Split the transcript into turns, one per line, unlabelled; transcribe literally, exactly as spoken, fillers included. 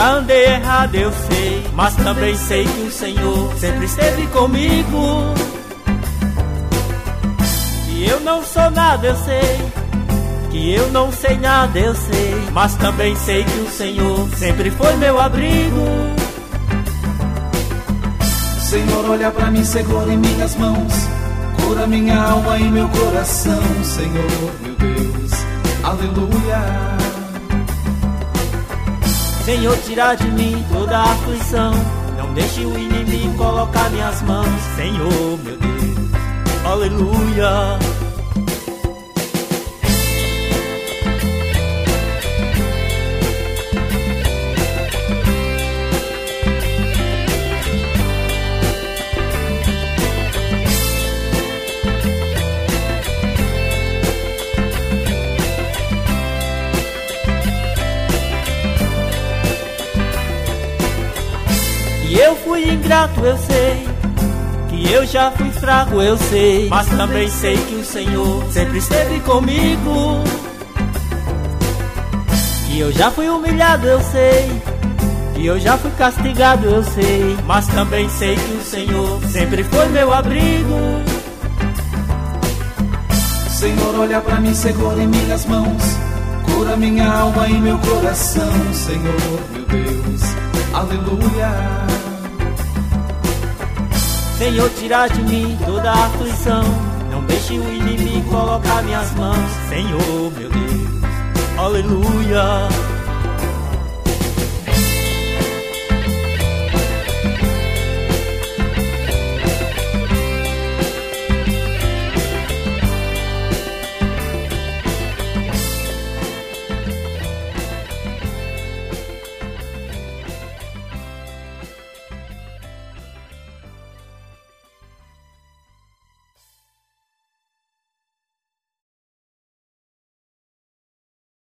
já andei errado, eu sei, mas também sei que o Senhor sempre esteve comigo. Que eu não sou nada, eu sei, que eu não sei nada, eu sei, mas também sei que o Senhor sempre foi meu abrigo.
Senhor, olha pra mim, segura em minhas mãos, cura minha alma e meu coração, Senhor, meu Deus, aleluia.
Senhor, tira de mim toda a aflição, não deixe o inimigo colocar minhas mãos, Senhor, meu Deus, aleluia. Que eu fui ingrato, eu sei, que eu já fui fraco, eu sei, mas também sei que o Senhor sempre esteve comigo. Que eu já fui humilhado, eu sei, que eu já fui castigado, eu sei, mas também sei que o Senhor sempre foi meu abrigo.
Senhor, olha pra mim, segura em minhas mãos, cura minha alma e meu coração, Senhor, meu Deus, aleluia.
Senhor, tira de mim toda a aflição, não deixe o inimigo colocar minhas mãos, Senhor, meu Deus, aleluia.